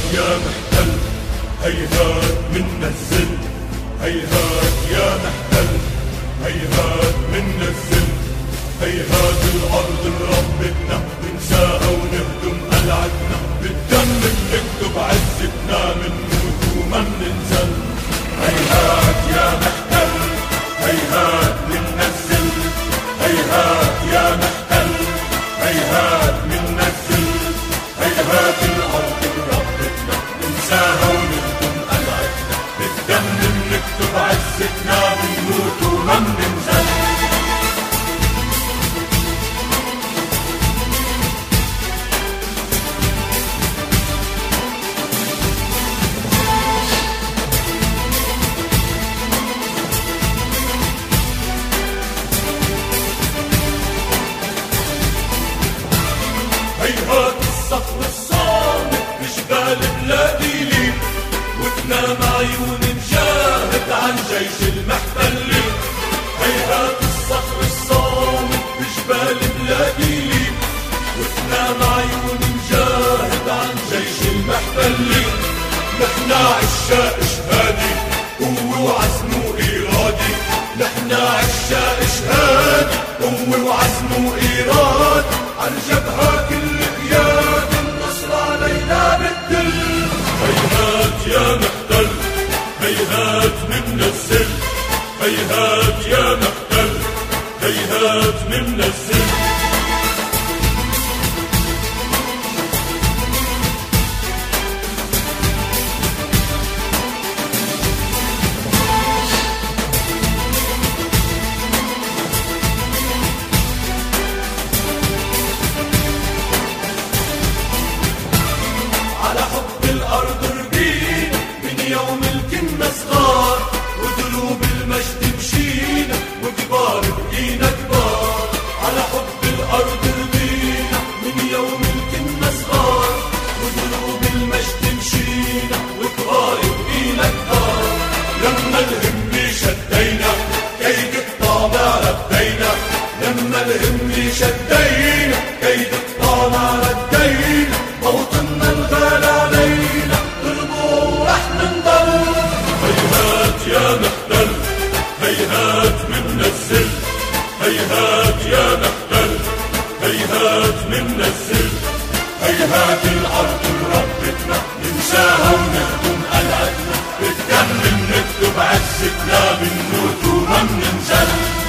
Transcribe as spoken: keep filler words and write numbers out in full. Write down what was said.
يا محتل هيهات منا الذل، هيهات يا محتل هيهات منا الذل، هيهات الأرض لربتنا ننساها ونهدم قلعتنا، بالدم بنكتب عزتنا منموت وما مننزل. هيهات يا محتل هيهات منا الذل، هيهات يا محتل هيهات منا الذل، هيهات الأرض لربتنا ننساها ونهدم قلعتنا، بالدم بنكتب عزتنا منموت وما مننزل. هيهات الصخر الصامت بجبال بلادي لي، وتنام عيون نجاهد عن جيش المحتل. هيهات الصخر الصامت بجبال بلادي لي، وتنام عيون نجاهد عن جيش المحتل. نحنا عشاق شهادي قوة وعزم وإرادي، نحنا عشاق شهادي قوة وعزم وإرادي، عالجبهة كل قياد النصر علينا بالدل. هيهات يا محتل هيهات منا الذل، هيهات يا محتل هيهات منا الذل. على حب الأرض ربينا من يوم الكنا صغار، وقلوب المجد مشينا وكبار بقينا كبار. على حب الأرض ربينا من يوم الكنا صغار، وقلوب المجد مشينا وكبار بقينا كبار. لما الهم شدينا كيد الطامع ردينا، لما الهم شدينا كيد الطامع ردينا، موطننا الغالي علينا ضربوا ورح ننضل. هيهات يا محتل هيهات منا الذل، هيهات يا محتل هيهات منا الذل، هيهات الأرض لربتنا ننساها ونهدم قلعتنا، بالدم بنكتب عزتنا بنموت وما مننزل.